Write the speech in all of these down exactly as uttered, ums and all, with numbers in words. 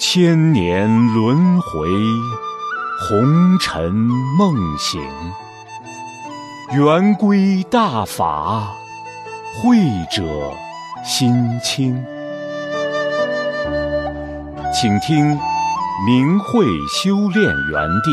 千年轮回，红尘梦醒。圆规大法，慧者心清。请听明慧修炼园地。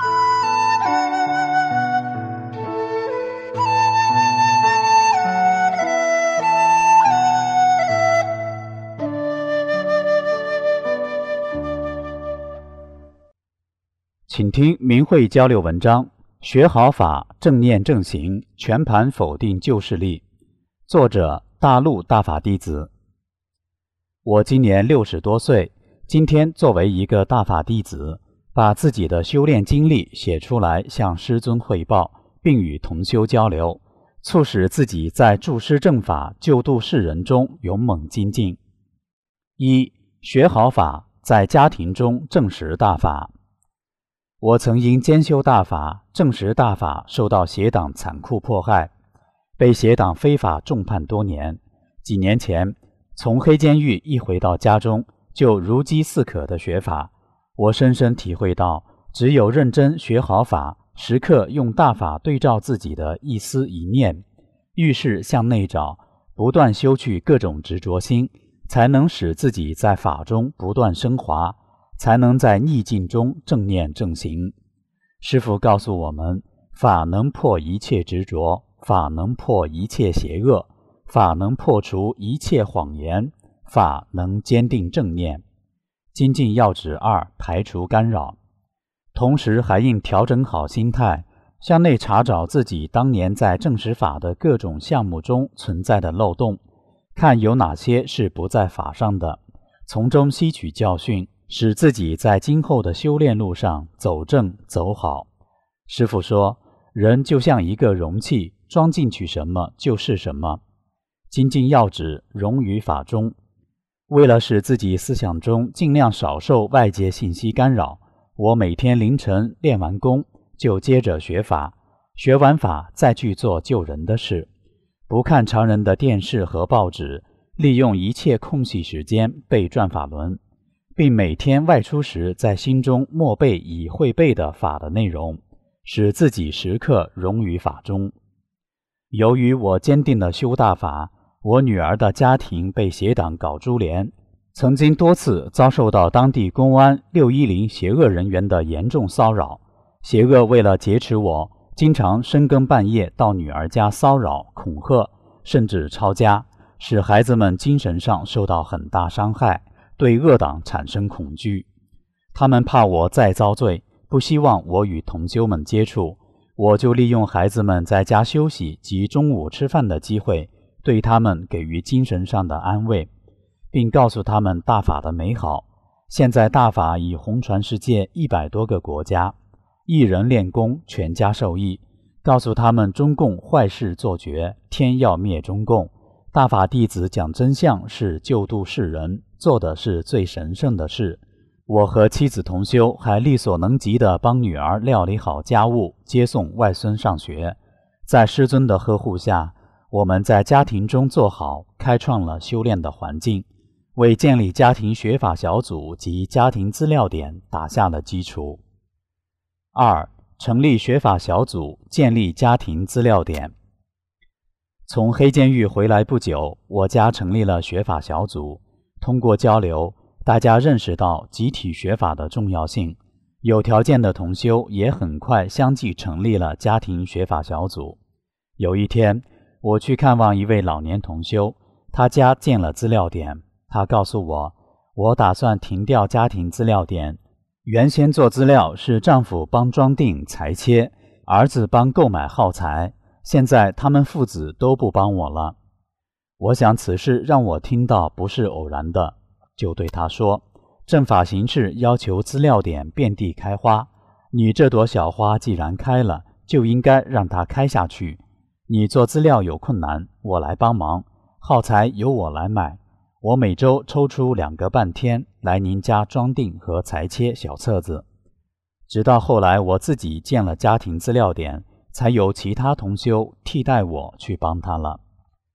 请听明慧交流文章，学好法，正念正行，全盘否定旧势力。作者：大陆大法弟子。我今年六十多岁，今天作为一个大法弟子，把自己的修炼经历写出来，向师尊汇报，并与同修交流，促使自己在助师正法、救度世人中勇猛精进。一、学好法，在家庭中证实大法。我曾因兼修大法、证实大法受到邪党残酷迫害，被邪党非法重判多年。几年前，从黑监狱一回到家中，就如饥似渴的学法。我深深体会到，只有认真学好法，时刻用大法对照自己的一思一念，遇事向内找，不断修去各种执着心，才能使自己在法中不断升华，才能在逆境中正念正行。师父告诉我们，法能破一切执着，法能破一切邪恶，法能破除一切谎言，法能坚定正念。精进要旨二，排除干扰。同时还应调整好心态，向内查找自己当年在证实法的各种项目中存在的漏洞，看有哪些是不在法上的，从中吸取教训，使自己在今后的修炼路上走正走好。师父说，人就像一个容器，装进去什么就是什么。精进要旨，融于法中。为了使自己思想中尽量少受外界信息干扰，我每天凌晨练完功就接着学法，学完法再去做救人的事，不看常人的电视和报纸，利用一切空隙时间背转法轮，并每天外出时在心中默背已会背的法的内容，使自己时刻融于法中。由于我坚定的修大法，我女儿的家庭被邪党搞株连，曾经多次遭受到当地公安六一零邪恶人员的严重骚扰。邪恶为了劫持我，经常深更半夜到女儿家骚扰、恐吓，甚至抄家，使孩子们精神上受到很大伤害，对恶党产生恐惧。他们怕我再遭罪，不希望我与同修们接触，我就利用孩子们在家休息及中午吃饭的机会，对他们给予精神上的安慰，并告诉他们大法的美好。现在大法已红传世界一百多个国家，一人练功，全家受益。告诉他们中共坏事做绝，天要灭中共。大法弟子讲真相是救度世人，做的是最神圣的事。我和妻子同修还力所能及地帮女儿料理好家务，接送外孙上学。在师尊的呵护下，我们在家庭中做好，开创了修炼的环境，为建立家庭学法小组及家庭资料点打下了基础。二、成立学法小组，建立家庭资料点。从黑监狱回来不久，我家成立了学法小组。通过交流，大家认识到集体学法的重要性，有条件的同修也很快相继成立了家庭学法小组。有一天，我去看望一位老年同修，他家建了资料点。他告诉我，我打算停掉家庭资料点，原先做资料是丈夫帮装订裁切，儿子帮购买耗材，现在他们父子都不帮我了。我想此事让我听到不是偶然的，就对他说，正法行事要求资料点遍地开花，你这朵小花既然开了，就应该让它开下去。你做资料有困难，我来帮忙，耗材由我来买，我每周抽出两个半天来您家装订和裁切小册子。直到后来我自己建了家庭资料点，才有其他同修替代我去帮他了。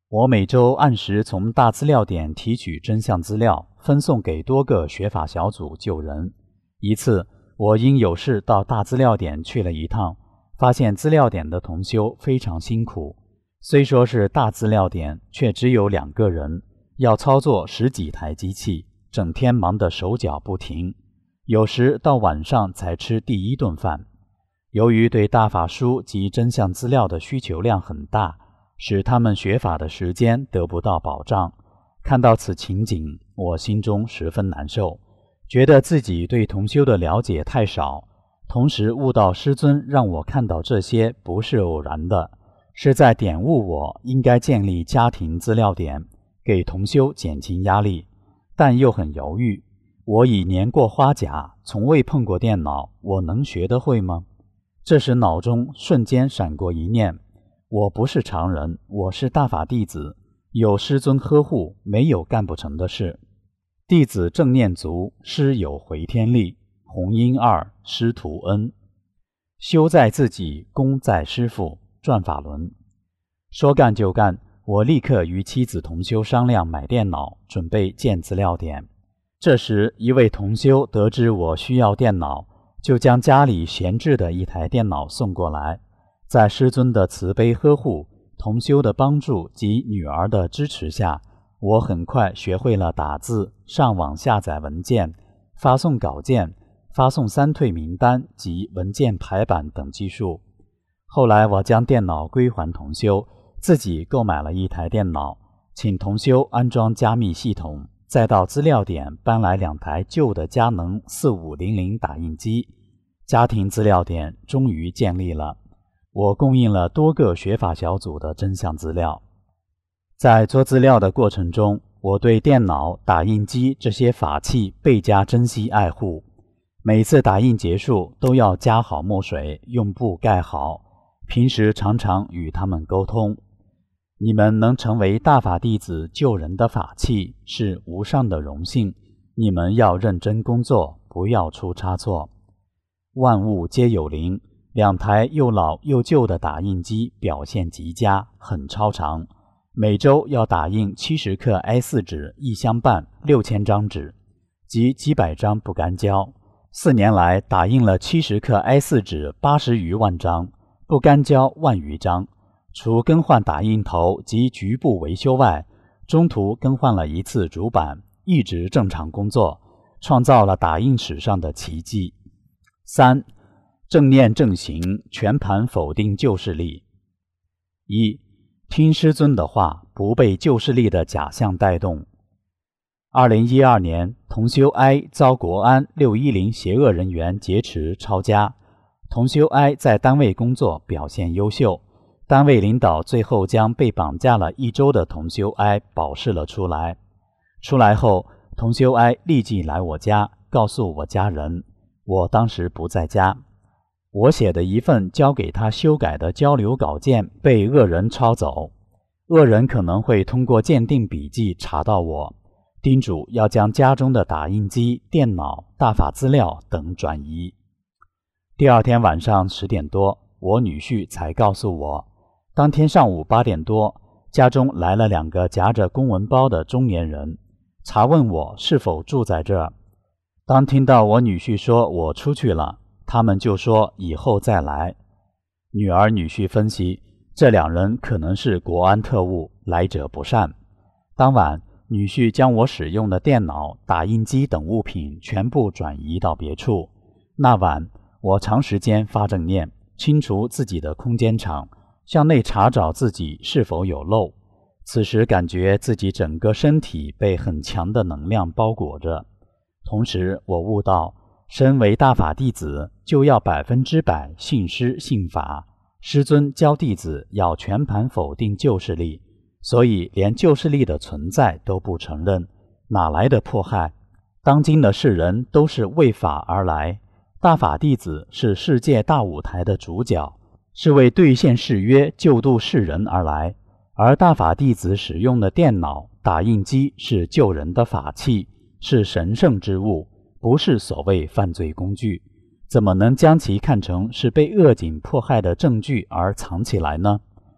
我每周按时从大资料点提取真相资料，分送给多个学法小组救人。一次，我因有事到大资料点去了一趟，发现资料点的同修非常辛苦。虽说是大资料点，却只有两个人，要操作十几台机器，整天忙得手脚不停，有时到晚上才吃第一顿饭。由于对大法书及真相资料的需求量很大，使他们学法的时间得不到保障。看到此情景，我心中十分难受，觉得自己对同修的了解太少，同时悟道师尊让我看到这些不是偶然的，是在点悟我应该建立家庭资料点，给同修减轻压力，但又很犹豫。我已年过花甲，从未碰过电脑，我能学得会吗？这时脑中瞬间闪过一念，我不是常人，我是大法弟子，有师尊呵护，没有干不成的事。弟子正念足，师有回天力。弘音二，师徒恩。修在自己，功在师父。转法轮。说干就干，我立刻与妻子同修商量买电脑，准备建资料点。这时一位同修得知我需要电脑，就将家里闲置的一台电脑送过来。在师尊的慈悲呵护、同修的帮助及女儿的支持下，我很快学会了打字、上网下载文件、发送稿件、发送三退名单及文件排版等技术。后来我将电脑归还同修，自己购买了一台电脑，请同修安装加密系统，再到资料点搬来两台旧的佳能四五零零打印机。家庭资料点终于建立了。我供应了多个学法小组的真相资料。在做资料的过程中，我对电脑、打印机这些法器倍加珍惜爱护。每次打印结束都要加好墨水，用布盖好。平时常常与他们沟通。你们能成为大法弟子救人的法器，是无上的荣幸。你们要认真工作，不要出差错。万物皆有灵。两台又老又旧的打印机表现极佳，很超常。每周要打印七十克 A 四 纸一箱半，六千张纸，及几百张不干胶。四年来打印了七十克 A 四 纸八十余万张，不干胶万余张。除更换打印头及局部维修外，中途更换了一次主板，一直正常工作，创造了打印史上的奇迹。三、正念正行，全盘否定旧势力。一、听师尊的话，不被旧势力的假象带动。二零一二年，同修 I 遭国安六一零邪恶人员劫持抄家。同修 I 在单位工作表现优秀，单位领导最后将被绑架了一周的同修 I 保释了出来。出来后，同修 I 立即来我家，告诉我家人，我当时不在家。我写的一份交给他修改的交流稿件被恶人抄走，恶人可能会通过鉴定笔记查到我，叮嘱要将家中的打印机、电脑、大法资料等转移。第二天晚上十点多，我女婿才告诉我，当天上午八点多，家中来了两个夹着公文包的中年人，查问我是否住在这儿。当听到我女婿说我出去了，他们就说以后再来。女儿女婿分析，这两人可能是国安特务，来者不善。当晚，女婿将我使用的电脑、打印机等物品全部转移到别处。那晚，我长时间发正念，清除自己的空间场，向内查找自己是否有漏。此时感觉自己整个身体被很强的能量包裹着。同时，我悟到，身为大法弟子，就要百分之百信师信法。师尊教弟子要全盘否定旧势力，所以连旧势力的存在都不承认，哪来的迫害？当今的世人都是为法而来，大法弟子是世界大舞台的主角，是为兑现誓约、救度世人而来。而大法弟子使用的电脑、打印机是救人的法器，是神圣之物，不是所谓犯罪工具，怎么能将其看成是被恶警迫害的证据而藏起来呢？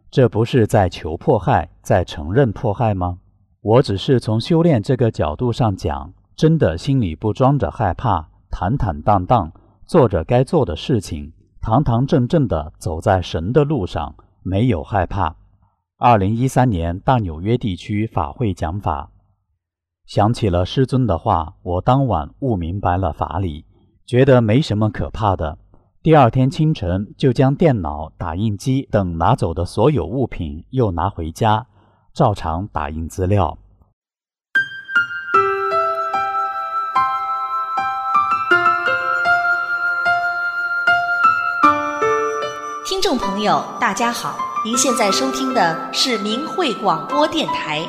这不是在求迫害，在承认迫害吗？我只是从修炼这个角度上讲，真的心里不装着害怕，坦坦荡荡做着该做的事情，堂堂正正地走在神的路上，没有害怕。二零一三年大纽约地区法会讲法，想起了师尊的话，我当晚悟明白了法理，觉得没什么可怕的。第二天清晨就将电脑、打印机等拿走的所有物品又拿回家，照常打印资料。 听众朋友大家好，您现在收听的是明慧广播电台。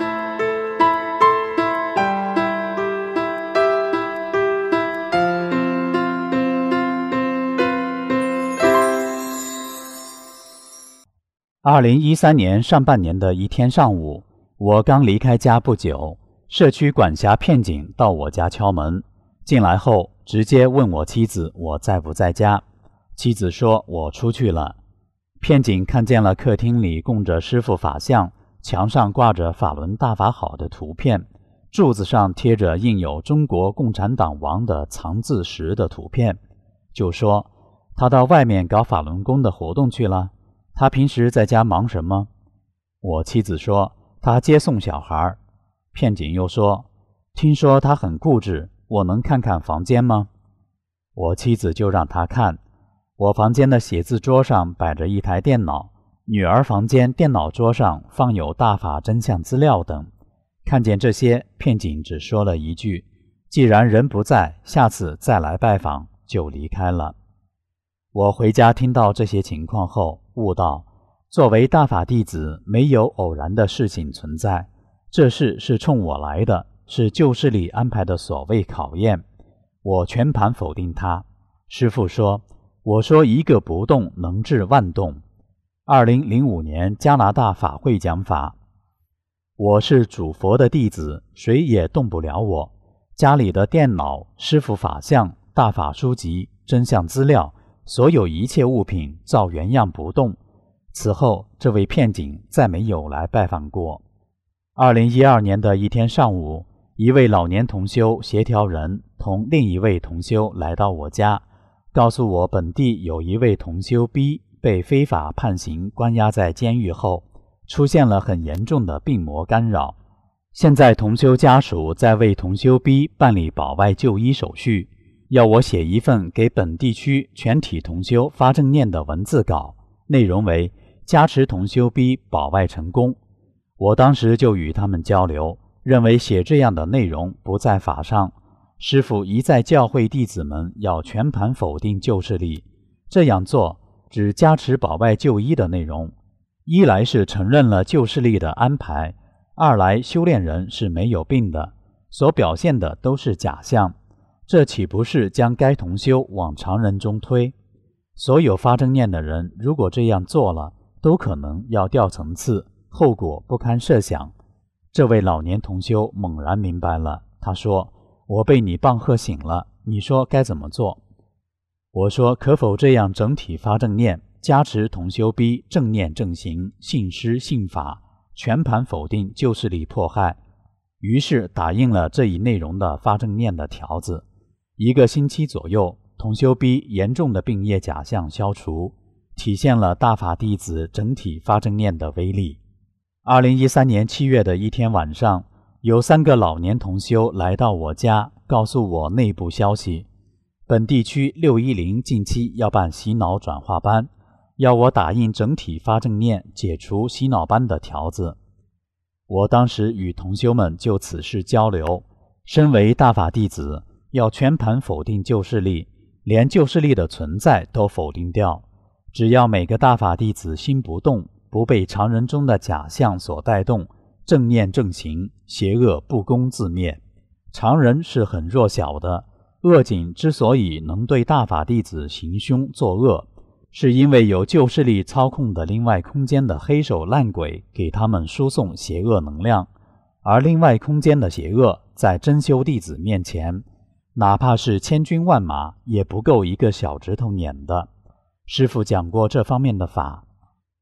二零一三年上半年的一天上午，我刚离开家不久，社区管辖片警到我家敲门，进来后直接问我妻子我在不在家。妻子说我出去了。片警看见了客厅里供着师父法像，墙上挂着法轮大法好的图片，柱子上贴着印有中国共产党王的藏字石的图片，就说他到外面搞法轮功的活动去了。他平时在家忙什么？我妻子说他接送小孩。片警又说听说他很固执，我能看看房间吗？我妻子就让他看。我房间的写字桌上摆着一台电脑，女儿房间电脑桌上放有大法真相资料等。看见这些，片警只说了一句既然人不在，下次再来拜访，就离开了。我回家听到这些情况后，悟到作为大法弟子，没有偶然的事情存在，这事是冲我来的，是旧势力安排的所谓考验。我全盘否定它。师父说我说一个不动能治万动。二零零五年加拿大法会讲法，我是主佛的弟子，谁也动不了我。家里的电脑、师父法像、大法书籍、真相资料，所有一切物品照原样不动。此后这位片警再没有来拜访过。二零一二年的一天上午，一位老年同修协调人同另一位同修来到我家，告诉我本地有一位同修 B 被非法判刑关押在监狱后，出现了很严重的病魔干扰。现在同修家属在为同修 B 办理保外就医手续，要我写一份给本地区全体同修发正念的文字稿，内容为加持同修 B 保外成功。我当时就与他们交流，认为写这样的内容不在法上。师父一再教诲弟子们要全盘否定旧势力，这样做只加持保外就医的内容，一来是承认了旧势力的安排，二来修炼人是没有病的，所表现的都是假象，这岂不是将该同修往常人中推？所有发正念的人如果这样做了，都可能要掉层次，后果不堪设想。这位老年同修猛然明白了，他说我被你棒喝醒了，你说该怎么做？我说可否这样整体发正念，加持同修 B 正念正行，信师信法，全盘否定旧势力迫害。于是打印了这一内容的发正念的条子。一个星期左右，同修 B 严重的病业假象消除，体现了大法弟子整体发正念的威力。二零一三年七月的一天晚上，有三个老年同修来到我家，告诉我内部消息，本地区六一零近期要办洗脑转化班，要我打印整体发正念解除洗脑班的条子。我当时与同修们就此事交流，身为大法弟子，要全盘否定旧势力，连旧势力的存在都否定掉。只要每个大法弟子心不动，不被常人中的假象所带动，正念正行，邪恶不攻自灭。常人是很弱小的，恶警之所以能对大法弟子行凶作恶，是因为有旧势力操控的另外空间的黑手烂鬼给他们输送邪恶能量，而另外空间的邪恶在真修弟子面前，哪怕是千军万马也不够一个小指头碾的。师父讲过这方面的法，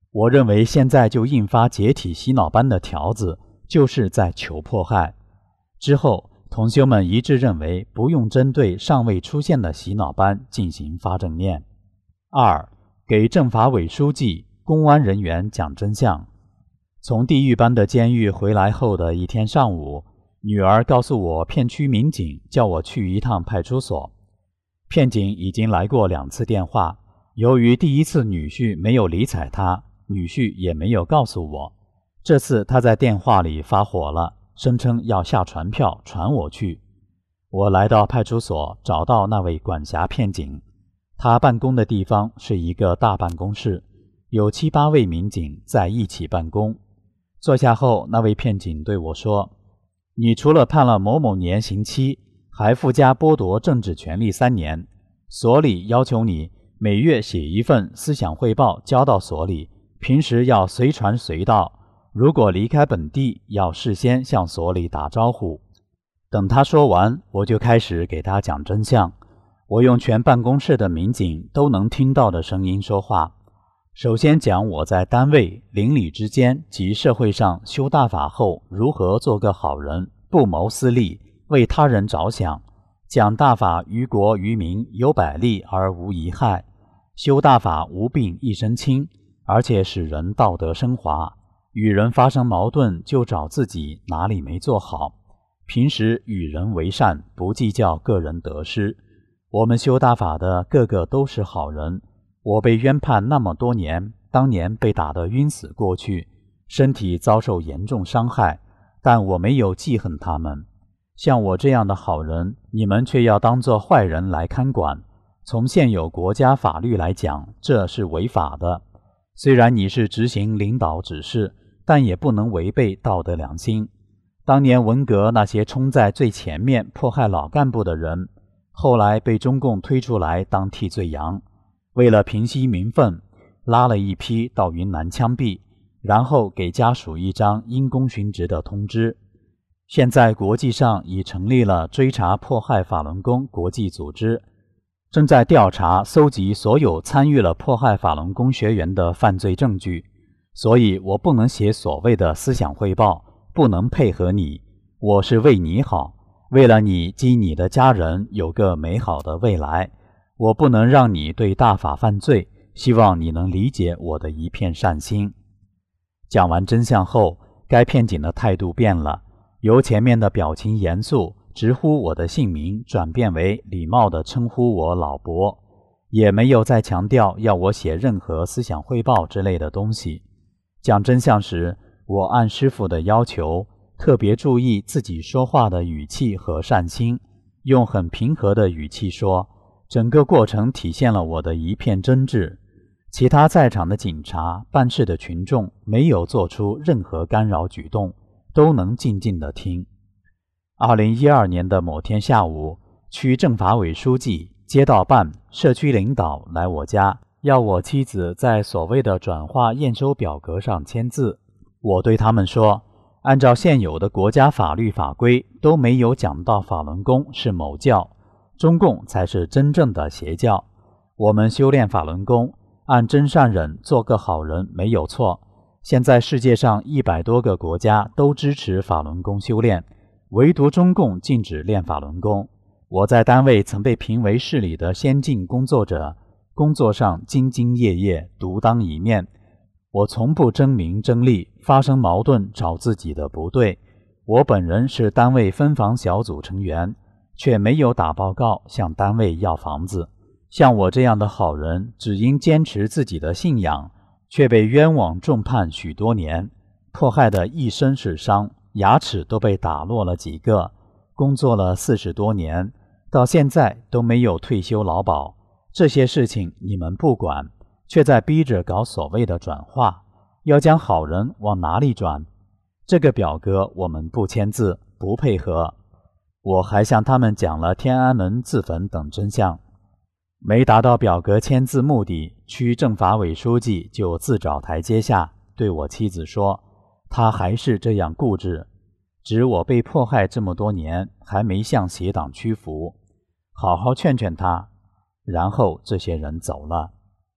我认为现在就印发解体洗脑班的条子，就是在求迫害。之后同修们一致认为不用针对尚未出现的洗脑班进行发正念。二、给政法委书记、公安人员讲真相。从地狱般的监狱回来后的一天上午，女儿告诉我片区民警叫我去一趟派出所。片警已经来过两次电话，由于第一次女婿没有理睬他，女婿也没有告诉我，这次他在电话里发火了，声称要下传票传我去。我来到派出所，找到那位管辖片警，他办公的地方是一个大办公室，有七八位民警在一起办公。坐下后，那位片警对我说，你除了判了某某年刑期，还附加剥夺政治权利三年，所里要求你每月写一份思想汇报交到所里，平时要随传随到，如果离开本地要事先向所里打招呼。等他说完，我就开始给他讲真相。我用全办公室的民警都能听到的声音说话。首先讲我在单位、邻里之间及社会上修大法后如何做个好人，不谋私利，为他人着想，讲大法于国于民有百利而无一害，修大法无病一身轻，而且使人道德升华。与人发生矛盾就找自己哪里没做好，平时与人为善，不计较个人得失。我们修大法的个个都是好人。我被冤判那么多年，当年被打得晕死过去，身体遭受严重伤害，但我没有记恨他们。像我这样的好人，你们却要当作坏人来看管。从现有国家法律来讲，这是违法的。虽然你是执行领导指示，但也不能违背道德良心。当年文革那些冲在最前面迫害老干部的人，后来被中共推出来当替罪羊，为了平息民愤，拉了一批到云南枪毙，然后给家属一张因公殉职的通知。现在国际上已成立了追查迫害法轮功国际组织，正在调查搜集所有参与了迫害法轮功学员的犯罪证据，所以我不能写所谓的思想汇报，不能配合你。我是为你好，为了你及你的家人有个美好的未来，我不能让你对大法犯罪，希望你能理解我的一片善心。讲完真相后，该片警的态度变了，由前面的表情严肃直呼我的姓名转变为礼貌地称呼我老伯，也没有再强调要我写任何思想汇报之类的东西。讲真相时，我按师父的要求，特别注意自己说话的语气和善心，用很平和的语气说，整个过程体现了我的一片真挚。其他在场的警察、办事的群众没有做出任何干扰举动，都能静静地听。二零一二年的某天下午，区政法委书记、街道办、社区领导来我家，要我妻子在所谓的转化验收表格上签字。我对他们说，按照现有的国家法律法规，都没有讲到法轮功是某教，中共才是真正的邪教。我们修炼法轮功，按真善忍做个好人没有错。现在世界上一百多个国家都支持法轮功修炼，唯独中共禁止练法轮功。我在单位曾被评为市里的先进工作者，工作上兢兢业业，独当一面。我从不争名争利，发生矛盾找自己的不对。我本人是单位分房小组成员，却没有打报告向单位要房子。像我这样的好人，只因坚持自己的信仰，却被冤枉重判许多年，迫害得一身是伤，牙齿都被打落了几个。工作了四十多年，到现在都没有退休劳保。这些事情你们不管，却在逼着搞所谓的转化，要将好人往哪里转？这个表格我们不签字，不配合。我还向他们讲了天安门自焚等真相。没达到表格签字目的，区政法委书记就自找台阶下，对我妻子说，他还是这样固执，指我被迫害这么多年，还没向邪党屈服，好好劝劝他。然后这些人走了。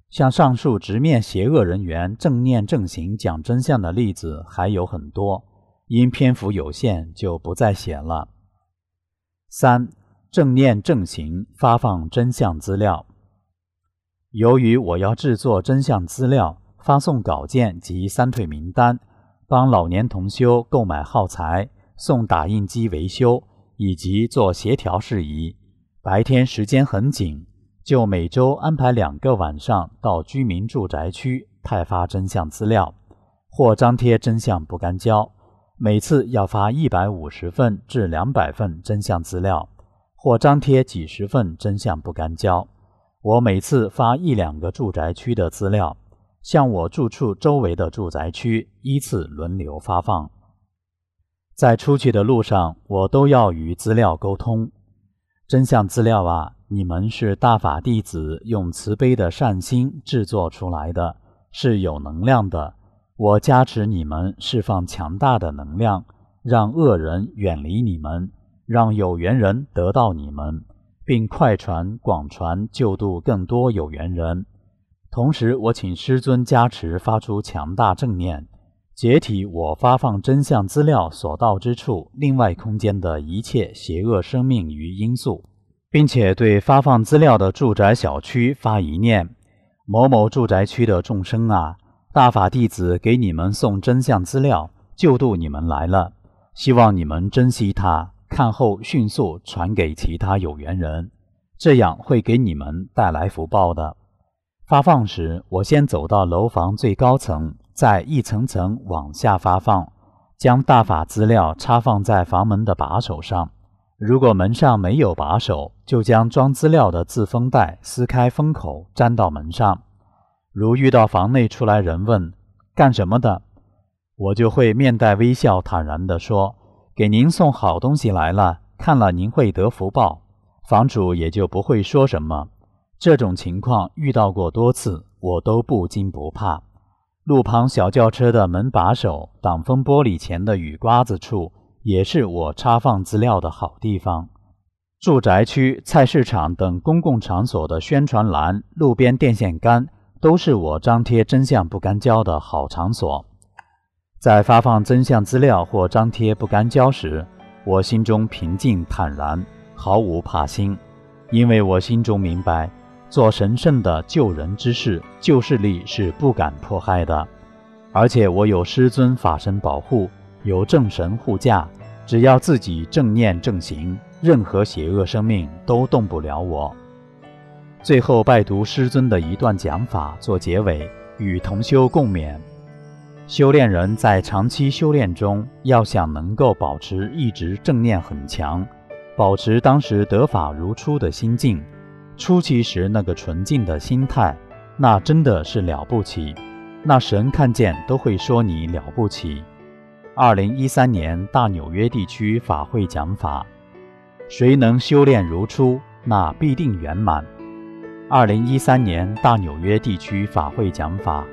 像上述直面邪恶人员正念正行讲真相的例子还有很多，因篇幅有限就不再写了。三、正念正行发放真相资料。由于我要制作真相资料，发送稿件及三退名单，帮老年同修购买耗材，送打印机维修，以及做协调事宜，白天时间很紧，就每周安排两个晚上到居民住宅区派发真相资料，或张贴真相不干胶，每次要发一百五十份至两百份真相资料，或张贴几十份真相不干胶。我每次发一两个住宅区的资料，向我住处周围的住宅区依次轮流发放。在出去的路上，我都要与资料沟通。真相资料啊，你们是大法弟子用慈悲的善心制作出来的，是有能量的。我加持你们释放强大的能量，让恶人远离你们，让有缘人得到你们，并快传广传救度更多有缘人。同时，我请师尊加持发出强大正念，解体我发放真相资料所到之处另外空间的一切邪恶生命与因素，并且对发放资料的住宅小区发一念：某某住宅区的众生啊，大法弟子给你们送真相资料，救度你们来了，希望你们珍惜它，看后迅速传给其他有缘人，这样会给你们带来福报的。发放时，我先走到楼房最高层，再一层层往下发放，将大法资料插放在房门的把手上。如果门上没有把手，就将装资料的自封带撕开封口，粘到门上。如遇到房内出来人问干什么的，我就会面带微笑坦然地说：给您送好东西来了，看了您会得福报。房主也就不会说什么。这种情况遇到过多次，我都不惊不怕。路旁小轿车的门把手、挡风玻璃前的雨刮子处，也是我插放资料的好地方。住宅区、菜市场等公共场所的宣传栏、路边电线杆，都是我张贴真相不干胶的好场所。在发放真相资料或张贴不干胶时，我心中平静坦然，毫无怕心，因为我心中明白，做神圣的救人之事，救世力是不敢迫害的。而且我有师尊法身保护，有正神护驾，只要自己正念正行，任何邪恶生命都动不了我。最后拜读师尊的一段讲法做结尾，与同修共勉。修炼人在长期修炼中，要想能够保持一直正念很强，保持当时得法如初的心境，初期时那个纯净的心态，那真的是了不起，那神看见都会说你了不起。二零一三年大纽约地区法会讲法，谁能修炼如初，那必定圆满。二零一三年大纽约地区法会讲法。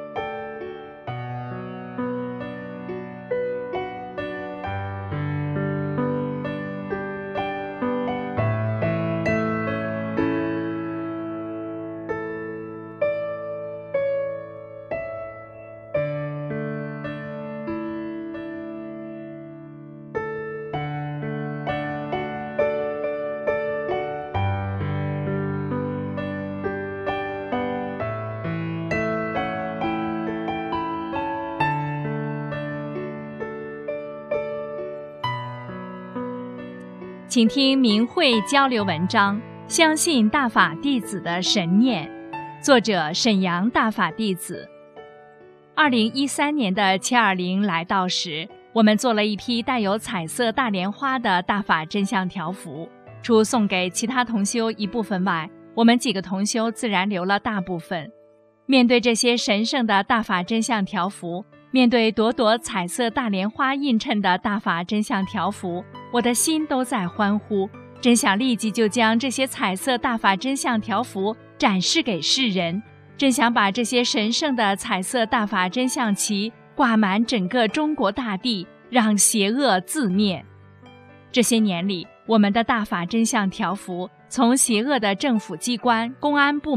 请听明慧交流文章，相信大法弟子的神念，作者沈阳大法弟子。二零一三年的七二零来到时，我们做了一批带有彩色大莲花的大法真相条幅，除送给其他同修一部分外，我们几个同修自然留了大部分。面对这些神圣的大法真相条幅，面对朵朵彩色大莲花映衬的大法真相条幅，我的心都在欢呼，真想立即就将这些彩色大法真相条幅展示给世人，真想把这些神圣的彩色大法真相旗挂满整个中国大地，让邪恶自灭。这些年里，我们的大法真相条幅从邪恶的政府机关、公安部门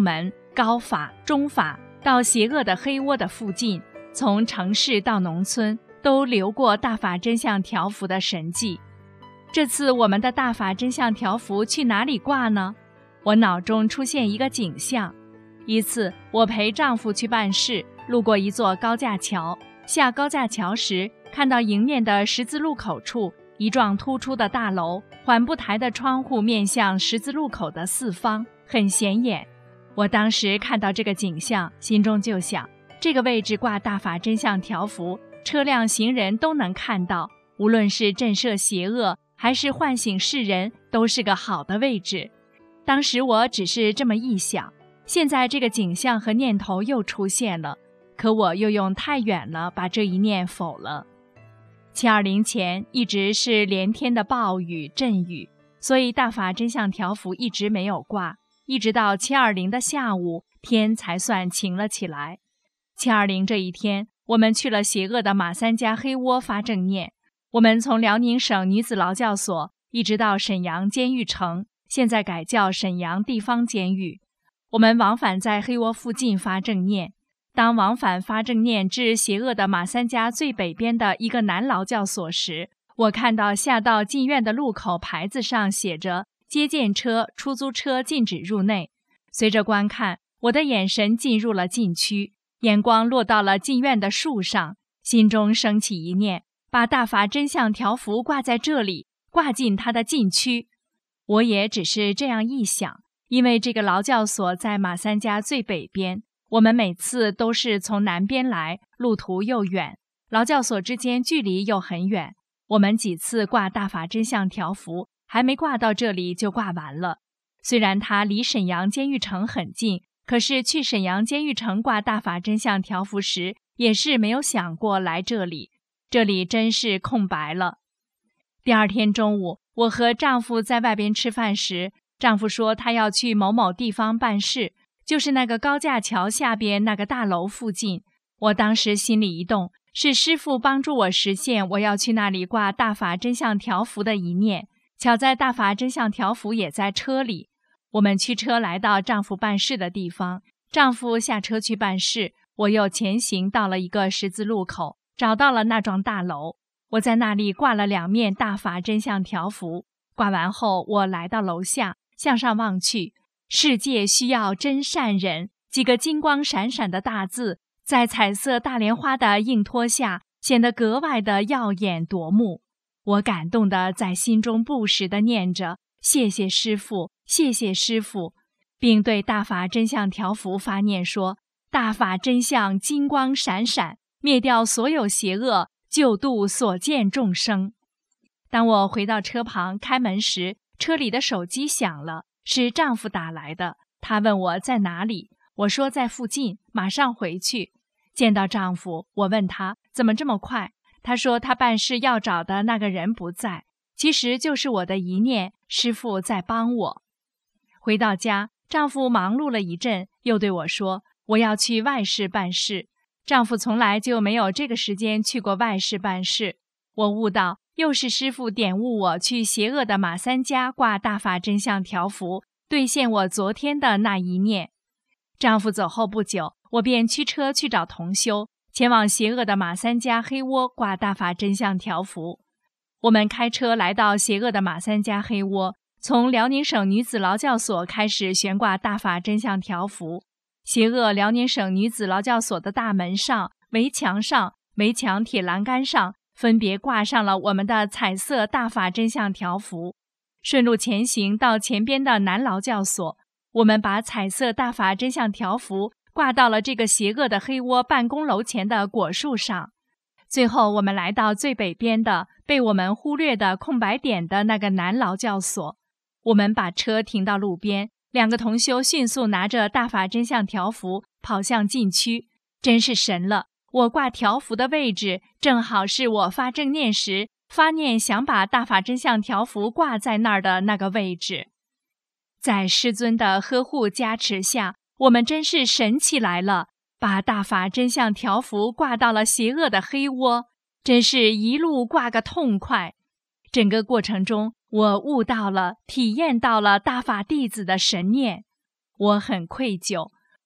高法、中法到邪恶的黑窝的附近，从城市到农村都流过大法真相条幅的神迹。这次我们的大法真相条幅去哪里挂呢？我脑中出现一个景象。一次我陪丈夫去办事，路过一座高架桥，下高架桥时看到迎面的十字路口处一幢突出的大楼，缓步台的窗户面向十字路口的四方，很显眼。我当时看到这个景象，心中就想，这个位置挂大法真相条幅，车辆行人都能看到，无论是震慑邪恶还是唤醒世人，都是个好的位置。当时我只是这么一想，现在这个景象和念头又出现了，可我又用太远了把这一念否了。七二零前一直是连天的暴雨阵雨，所以大法真相条幅一直没有挂，一直到七二零的下午，天才算晴了起来。七二零这一天，我们去了邪恶的马三家黑窝发正念。我们从辽宁省女子劳教所一直到沈阳监狱城，现在改叫沈阳地方监狱。我们往返在黑窝附近发正念。当往返发正念至邪恶的马三家最北边的一个男劳教所时，我看到下到进院的路口牌子上写着接见车、出租车禁止入内。随着观看，我的眼神进入了禁区，眼光落到了进院的树上，心中升起一念，把大法真相条幅挂在这里，挂进他的禁区。我也只是这样一想，因为这个劳教所在马三家最北边，我们每次都是从南边来，路途又远，劳教所之间距离又很远，我们几次挂大法真相条幅，还没挂到这里就挂完了。虽然它离沈阳监狱城很近，可是去沈阳监狱城挂大法真相条幅时，也是没有想过来这里，这里真是空白了。第二天中午，我和丈夫在外边吃饭时，丈夫说他要去某某地方办事，就是那个高架桥下边那个大楼附近。我当时心里一动，是师父帮助我实现我要去那里挂大法真相条幅的一念。巧在大法真相条幅也在车里。我们驱车来到丈夫办事的地方，丈夫下车去办事，我又前行到了一个十字路口，找到了那幢大楼。我在那里挂了两面大法真相条幅。挂完后，我来到楼下，向上望去，世界需要真善人，几个金光闪闪的大字在彩色大莲花的映托下显得格外的耀眼夺目。我感动地在心中不时地念着谢谢师父，谢谢师父，并对大法真相条幅发念说，大法真相金光闪闪，灭掉所有邪恶，救度所见众生。当我回到车旁开门时，车里的手机响了，是丈夫打来的。他问我在哪里，我说在附近，马上回去。见到丈夫，我问他怎么这么快，他说他办事要找的那个人不在，其实就是我的一念，师父在帮我。回到家，丈夫忙碌了一阵，又对我说我要去外市办事。丈夫从来就没有这个时间去过外市办事。我悟到又是师父点悟我去邪恶的马三家挂大法真相条幅，兑现我昨天的那一念。丈夫走后不久，我便驱车去找同修，前往邪恶的马三家黑窝挂大法真相条幅。我们开车来到邪恶的马三家黑窝，从辽宁省女子劳教所开始悬挂大法真相条幅。邪恶辽宁省女子劳教所的大门上、围墙上、围墙铁栏杆上分别挂上了我们的彩色大法真相条幅。顺路前行到前边的男劳教所，我们把彩色大法真相条幅挂到了这个邪恶的黑窝办公楼前的果树上。最后我们来到最北边的被我们忽略的空白点的那个男劳教所，我们把车停到路边，两个同修迅速拿着大法真相条幅跑向禁区。真是神了，我挂条幅的位置正好是我发正念时发念想把大法真相条幅挂在那儿的那个位置。在师尊的呵护加持下，我们真是神起来了，把大法真相条幅挂到了邪恶的黑窝，真是一路挂个痛快。整个过程中，我悟到了、体验到了大法弟子的神念。我很愧疚，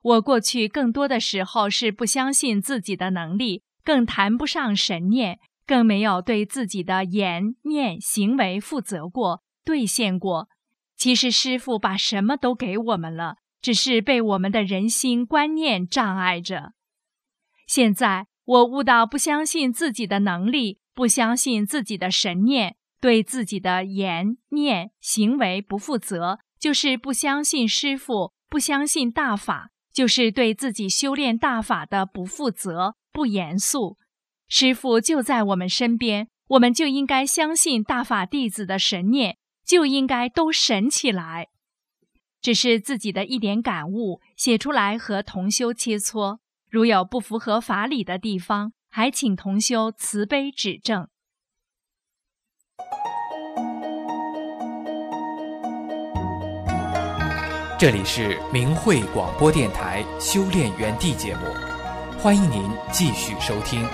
我过去更多的时候是不相信自己的能力，更谈不上神念，更没有对自己的言、念、行为负责过、兑现过。其实师父把什么都给我们了，只是被我们的人心观念障碍着。现在我悟到不相信自己的能力，不相信自己的神念，对自己的言、念、行为不负责，就是不相信师父，不相信大法，就是对自己修炼大法的不负责、不严肃。师父就在我们身边，我们就应该相信大法弟子的神念，就应该都神起来。只是自己的一点感悟，写出来和同修切磋，如有不符合法理的地方，还请同修慈悲指正。 这里是明慧广播电台修炼园地节目，欢迎您继续收听。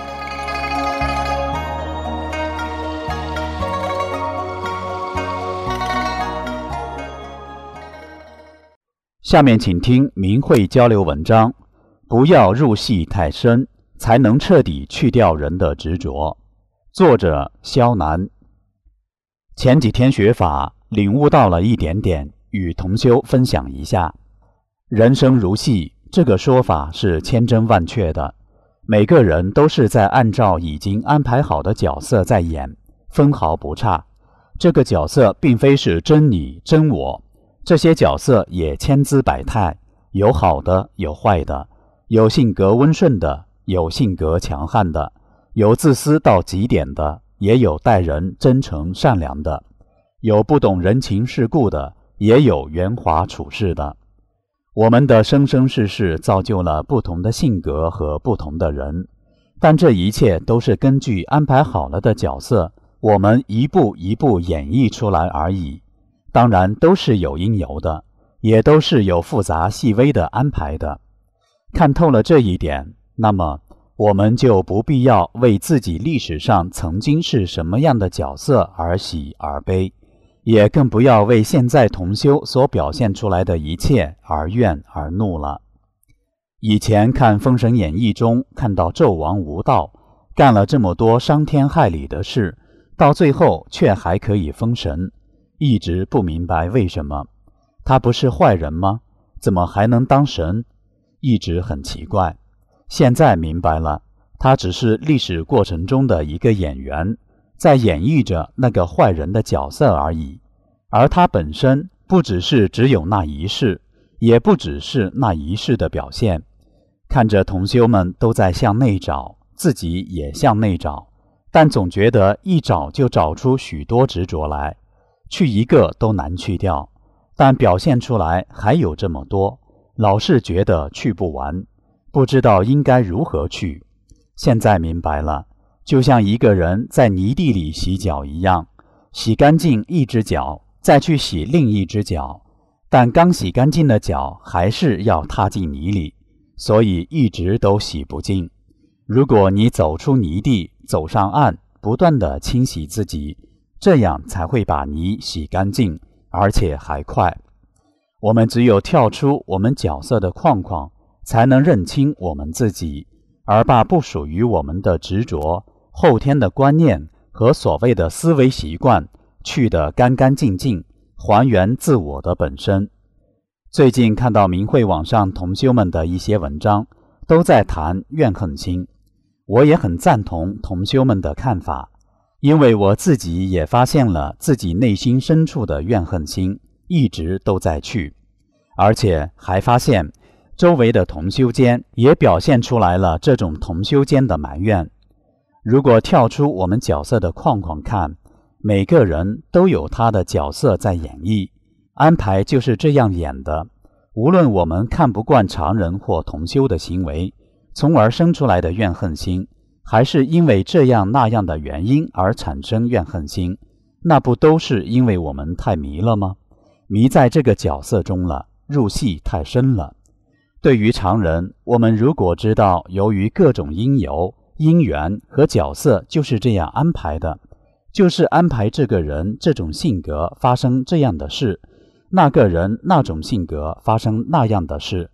下面请听明慧交流文章，不要入戏太深，才能彻底去掉人的执着。作者萧南。前几天学法，领悟到了一点点，与同修分享一下。人生如戏，这个说法是千真万确的，每个人都是在按照已经安排好的角色在演，分毫不差。这个角色并非是真你真我，这些角色也千姿百态，有好的，有坏的，有性格温顺的，有性格强悍的，有自私到极点的，也有待人真诚善良的，有不懂人情世故的，也有圆滑处事的。我们的生生世世造就了不同的性格和不同的人，但这一切都是根据安排好了的角色，我们一步一步演绎出来而已。当然都是有因由的，也都是有复杂细微的安排的。看透了这一点，那么我们就不必要为自己历史上曾经是什么样的角色而喜而悲，也更不要为现在同修所表现出来的一切而怨而怒了。以前看《封神演义》中看到纣王无道，干了这么多伤天害理的事，到最后却还可以封神，一直不明白为什么。他不是坏人吗？怎么还能当神？一直很奇怪。现在明白了，他只是历史过程中的一个演员，在演绎着那个坏人的角色而已。而他本身不只是只有那一世，也不只是那一世的表现。看着同修们都在向内找，自己也向内找，但总觉得一找就找出许多执着来，去一个都难去掉，但表现出来还有这么多，老是觉得去不完，不知道应该如何去。现在明白了，就像一个人在泥地里洗脚一样，洗干净一只脚，再去洗另一只脚，但刚洗干净的脚还是要踏进泥里，所以一直都洗不净。如果你走出泥地，走上岸，不断地清洗自己，这样才会把泥洗干净，而且还快。我们只有跳出我们角色的框框，才能认清我们自己，而把不属于我们的执着、后天的观念和所谓的思维习惯去得干干净净，还原自我的本身。最近看到明慧网上同修们的一些文章，都在谈怨恨心，我也很赞同同修们的看法，因为我自己也发现了自己内心深处的怨恨心一直都在去，而且还发现周围的同修间也表现出来了这种同修间的埋怨。如果跳出我们角色的框框看，每个人都有他的角色在演绎，安排就是这样演的。无论我们看不惯常人或同修的行为，从而生出来的怨恨心，还是因为这样那样的原因而产生怨恨心，那不都是因为我们太迷了吗？迷在这个角色中了，入戏太深了。对于常人，我们如果知道由于各种因由、因缘和角色就是这样安排的，就是安排这个人这种性格发生这样的事，那个人那种性格发生那样的事，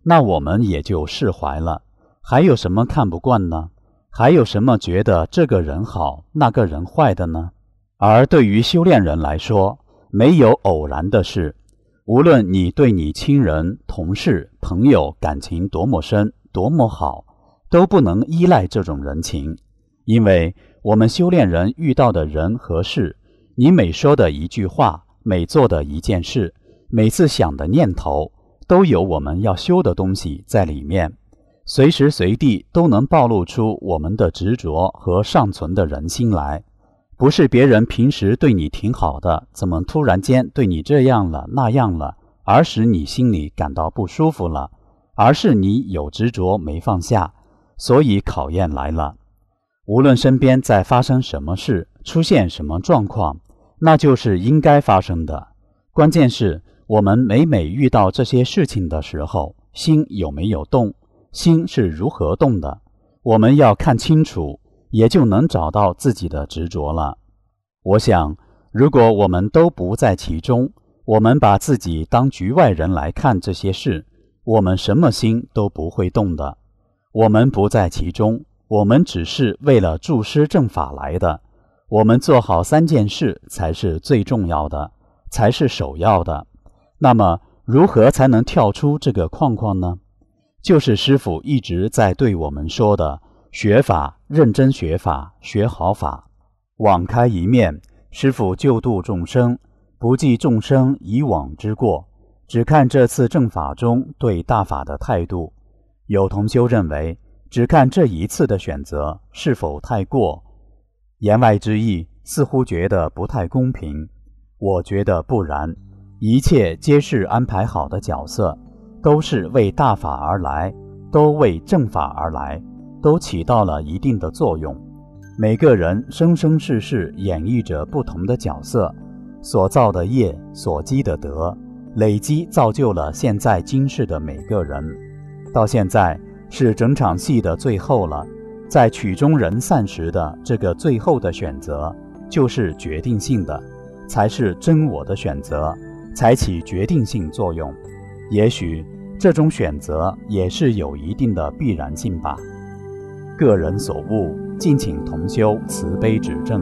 那我们也就释怀了。还有什么看不惯呢？还有什么觉得这个人好，那个人坏的呢？而对于修炼人来说，没有偶然的事。无论你对你亲人、同事、朋友感情多么深、多么好，都不能依赖这种人情。因为我们修炼人遇到的人和事，你每说的一句话，每做的一件事，每次想的念头，都有我们要修的东西在里面，随时随地都能暴露出我们的执着和尚存的人心来。不是别人平时对你挺好的，怎么突然间对你这样了那样了，而使你心里感到不舒服了，而是你有执着没放下，所以考验来了。无论身边在发生什么事，出现什么状况，那就是应该发生的。关键是我们每每遇到这些事情的时候，心有没有动，心是如何动的，我们要看清楚，也就能找到自己的执着了。我想，如果我们都不在其中，我们把自己当局外人来看这些事，我们什么心都不会动的。我们不在其中，我们只是为了助师正法来的。我们做好三件事才是最重要的，才是首要的。那么，如何才能跳出这个框框呢？就是师父一直在对我们说的，学法，认真学法，学好法，网开一面。师父救度众生，不计众生以往之过，只看这次正法中对大法的态度。有同修认为，只看这一次的选择是否太过，言外之意似乎觉得不太公平。我觉得不然，一切皆是安排好的角色，都是为大法而来，都为正法而来，都起到了一定的作用。每个人生生世世演绎着不同的角色，所造的业，所积的德，累积造就了现在今世的每个人。到现在是整场戏的最后了，在曲终人散时的这个最后的选择，就是决定性的，才是真我的选择，才起决定性作用。也许这种选择也是有一定的必然性吧。个人所悟，敬请同修慈悲指正。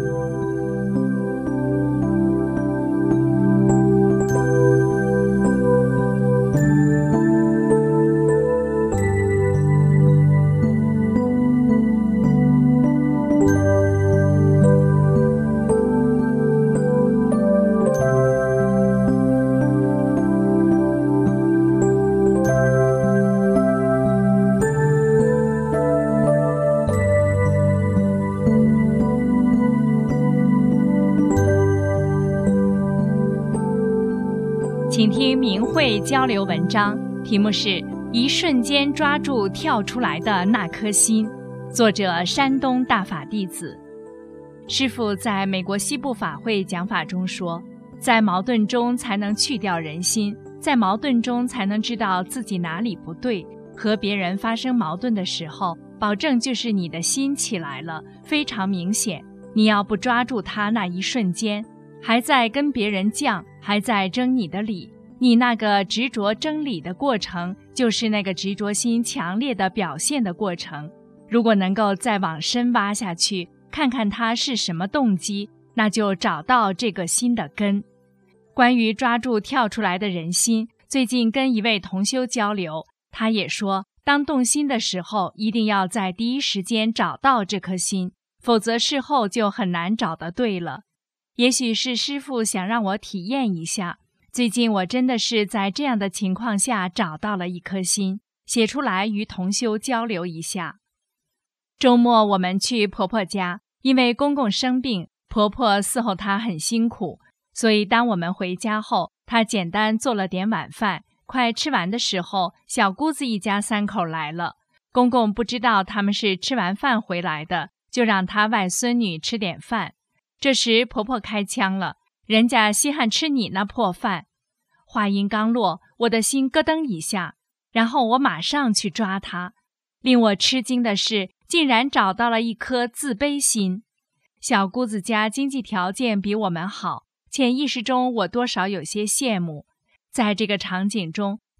请听明慧交流文章，题目是一瞬间抓住跳出来的那颗心，作者山东大法弟子。师父在美国西部法会讲法中说，在矛盾中才能去掉人心，在矛盾中才能知道自己哪里不对。和别人发生矛盾的时候，保证就是你的心起来了，非常明显。你要不抓住它那一瞬间，还在跟别人犟，还在争你的理，你那个执着争理的过程，就是那个执着心强烈的表现的过程。如果能够再往深挖下去，看看它是什么动机，那就找到这个心的根。关于抓住跳出来的人心，最近跟一位同修交流，他也说，当动心的时候，一定要在第一时间找到这颗心，否则事后就很难找得对了。也许是师父想让我体验一下，最近我真的是在这样的情况下找到了一颗心，写出来与同修交流一下。周末我们去婆婆家，因为公公生病，婆婆伺候她很辛苦，所以当我们回家后，她简单做了点晚饭。快吃完的时候，小姑子一家三口来了，公公不知道他们是吃完饭回来的，就让他外孙女吃点饭。这时婆婆开腔了，人家稀罕吃你那破饭。话音刚落，我的心咯噔一下，然后我马上去抓她。令我吃惊的是，竟然找到了一颗自卑心。小姑子家经济条件比我们好，潜意识中我多少有些羡慕。在这个场景中，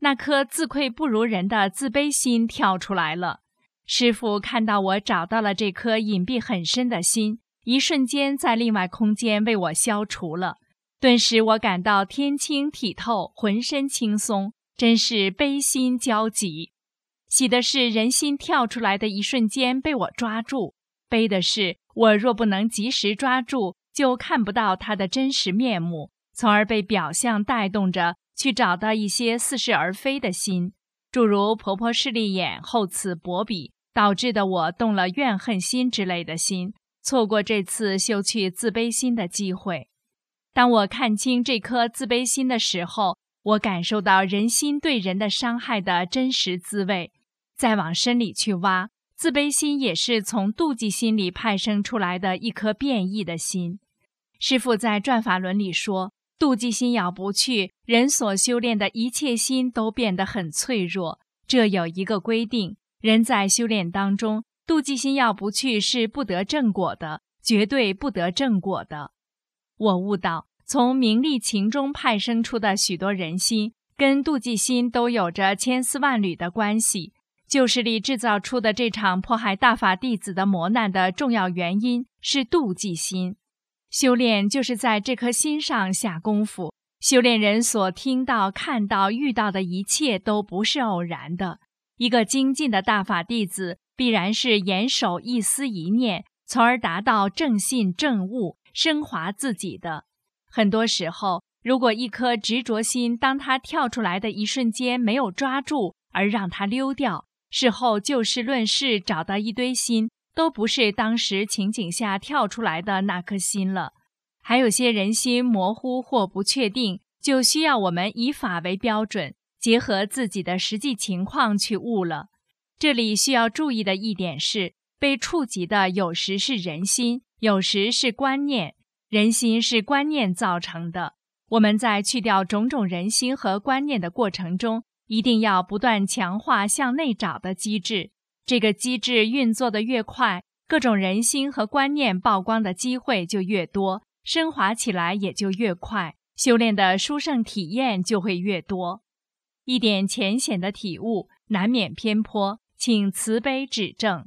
那颗自愧不如人的自卑心跳出来了。师父看到我找到了这颗隐蔽很深的心，一瞬间在另外空间为我消除了。顿时我感到天清体透，浑身轻松，真是悲心交集。喜的是人心跳出来的一瞬间被我抓住，悲的是我若不能及时抓住，就看不到它的真实面目，从而被表象带动着去找到一些似是而非的心，诸如婆婆势利眼、厚此薄彼，导致的我动了怨恨心之类的心，错过这次修去自卑心的机会。当我看清这颗自卑心的时候，我感受到人心对人的伤害的真实滋味。再往深里去挖，自卑心也是从妒忌心里派生出来的一颗变异的心。师父在转法轮里说，妒忌心要不去，人所修炼的一切心都变得很脆弱。这有一个规定，人在修炼当中，妒忌心要不去是不得正果的，绝对不得正果的。我悟到，从名利情中派生出的许多人心，跟妒忌心都有着千丝万缕的关系。旧势力制造出的这场迫害大法弟子的磨难的重要原因是妒忌心。修炼就是在这颗心上下功夫，修炼人所听到、看到、遇到的一切都不是偶然的。一个精进的大法弟子必然是严守一思一念，从而达到正信正悟，升华自己的。很多时候，如果一颗执着心当它跳出来的一瞬间没有抓住，而让它溜掉，事后就事论事找到一堆心，都不是当时情景下跳出来的那颗心了。还有些人心模糊或不确定，就需要我们以法为标准，结合自己的实际情况去悟了。这里需要注意的一点是，被触及的有时是人心，有时是观念。人心是观念造成的，我们在去掉种种人心和观念的过程中，一定要不断强化向内找的机制。这个机制运作得越快，各种人心和观念曝光的机会就越多，升华起来也就越快，修炼的殊胜体验就会越多。一点浅显的体悟，难免偏颇，请慈悲指正。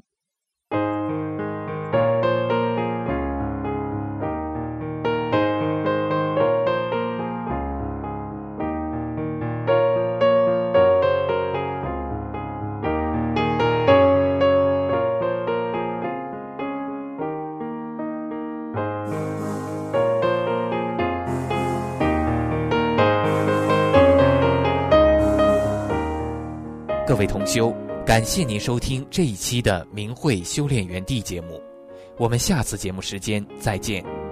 各位同修，感谢您收听这一期的明慧修炼园地节目，我们下次节目时间再见。